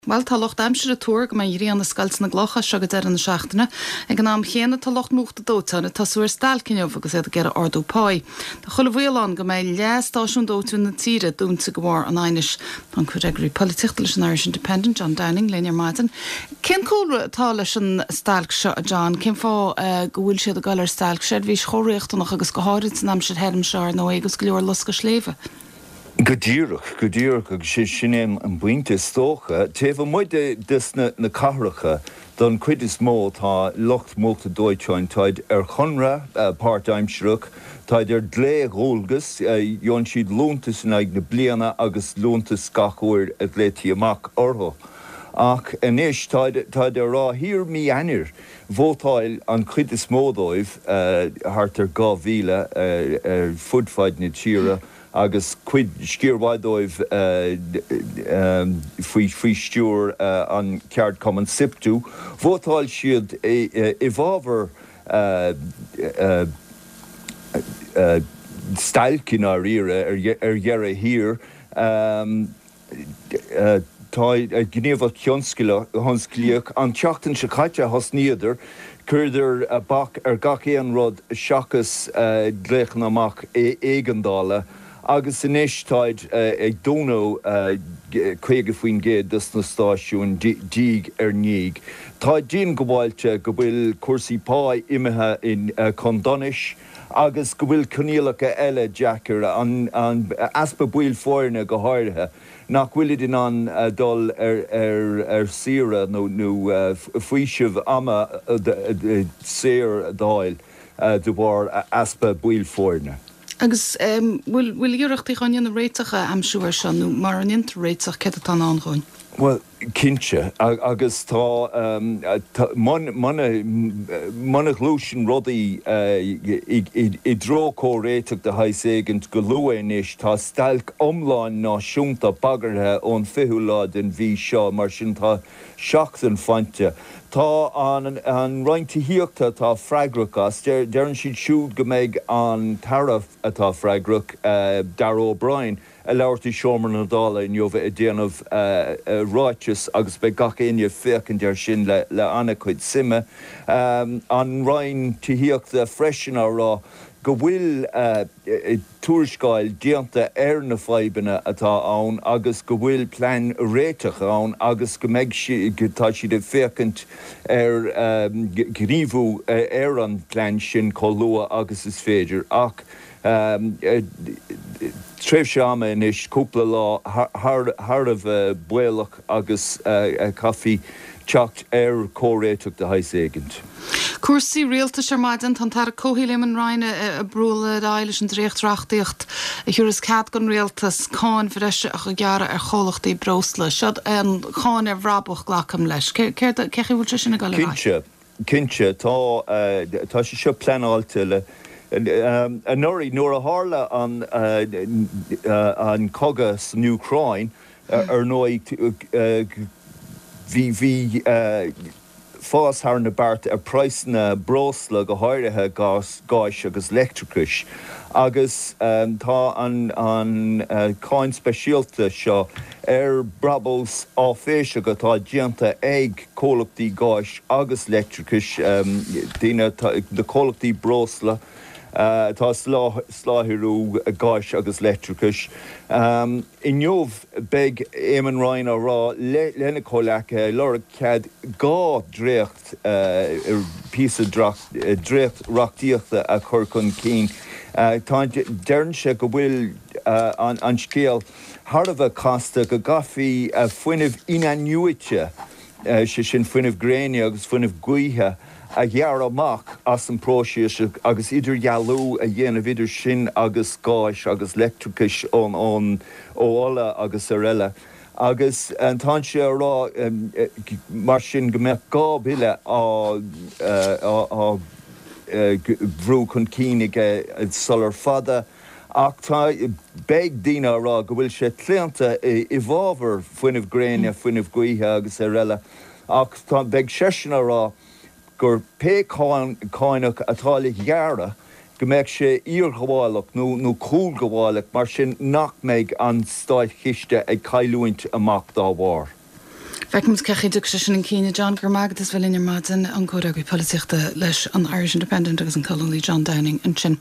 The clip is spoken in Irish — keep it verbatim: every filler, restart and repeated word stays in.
Wel talach damsere túr go mai ri an na skalna glocha se go der an na seachtainna ag an am chéanana talach nuachta dótainna tá suair stalcinneomh agus é gur ardú páid. Tá chola bhhéán go méid leastáisiún dóú na tíre dúnta go bhór an ainis an churegurí politiachtalis an Irish Independent John Downing Léinear Martin. Cén córa tá leis an stalc se a John, cén fá go bhfuil siad a galar stalc séad bhís choréachtanach agus go háirid san am siad herm sear nó agus go leor lusca sléve. Godíirech, godíirech agus sé sinnéim an buinte stócha, téh muide dus na, na carracha don cuid is mó tá locht móta dóiteáin táid ar chunra uh, part-aimseach, táid ar dlé ghólgus, uh, Jon siad lúntas in ag na bliana agus lúntas gachúir a dlétí amach ortho. Ach inis táid táid ar rá hir mí anir bhótáil an cuid is módóibh uh, hart ar gá bhíle uh, ar fudfaid na tíre agus cuid scíorhhaidóibh uh, um, faoi faoi stúr uh, an ceart common siptú, bhótáil siad i bhábhar uh, uh, uh, stailcin á riire ar dhearra hir um, uh, tá gníomh thionsciliach an teachtain se caite has níidir chuidir a bach ar gach éan rud seachas uh, dléchan amach é éigeandála agus inis táid uh, ag dónó uh, chuige faoin géad dus na stáisiún díg ar níg. Táid dín go bhailte go bhfuil cuasaí pá imethe in uh, Condonis agus go bhfuil coníalacha eile Jackar an, an aspa buil fóirne go háirithe nach bhfuil in an uh, dul ar, ar, ar sira nó no, no, uh, faoisih ama uh, uh, séir dáil uh, de bhar uh, aspa buil fóirne. Agus bhfuil bhfuil iireachtaí gan na réitecha am siúir se nó mar an interréiteach ce atá angáin. Well, cinse agus tá um, manach lúsin rudaí i dro córéiteach de haiségant go luanis tá stalc omláin náisiúnta bagarthe ón fiúláid in bhí seo mar sin tá seachtain fainte. Tá an, an rointííochta tá freigrachas, dearann siad siúd go méid an taraf atá freigrach uh, Darragh O'Brien a leirtí seomar na dála in jobh a déanamh uh, uh, ráitis agus be gach aine fécin dear sin le, le anna chuid sime. Um, an roin tííochta freisin á rá go bhfuil uh, túrscáil dianta ar na faibanna atá ann agus go bhfuil plean réiteach ann agus go méid si tá siad a fécint ar um, gríomhú uh, ar an plean sin có lua agus is féidir ach um, uh, tréimh seama inis cúpla lá tharbh uh, buailech agus uh, uh, caithfí teacht ar córéiteach de haiségant. Cuasaí rialta sé maidin tan tar cóhílim an Ryan a brúla ailes an dréchtreachtaíocht a thuras cad gan rialtas cáin bhreise a go geara ar cholachtaí brosla. Siad an cáin ar bhrábach ghlacham leis. Ceir cechi bhúil sin na gal Cinse, cinse, tá uh, tá sé seo pleanáilte le Um, an nuirí nuair a hála an, uh, uh, an cogas New Croin uh, ar nóid bhí bhí fás thar na bart a praisna brosla go háirithe gáis agus electricus agus um, tá an, an uh, cáin speisialta seo ar brabos á féise go tá dianta ag cólachtaí gáis agus electricus um, dína de cólachtaí brosla Uh, tá sláthirú gáis agus electricus. Um, I neomh beag éman Ryan á rá le, lena cólacha lora cead gá dréocht uh, ar písa uh, dréocht reachtaíochta a chur chun cín. Uh, tá dearn se go bhfuil uh, an, an scéal tharbh casta go gafií uh, fuineh inaniuite uh, se sin fuineh gréine agus fuineh guithe a dhear amach as an próisiis agus idir gealú a dhéanamh idir sin agus gáis agus electricus ón ón óála agus ar eile. Agus an tá sé rá um, mar sin go mbeadh gá bhile á bhrú chun cínig solar fada ach tá beag dína rá go bhfuil sé tlianta i bhábhar fuineh gréine fuineh guithe agus ar eile ach tá beag sesin rá gur pe cáinach atá le ghearra go méid sé íorgháilach nó nó cúlgháilach mar sin nach méid an stáid chiiste ag cailúint amach dá bhar. Fe mus ceché sin an cíine John Gurmagad is bhfuil inar mat an córa go políochta leis an Irish Independent agus an Colony John Downing an sin.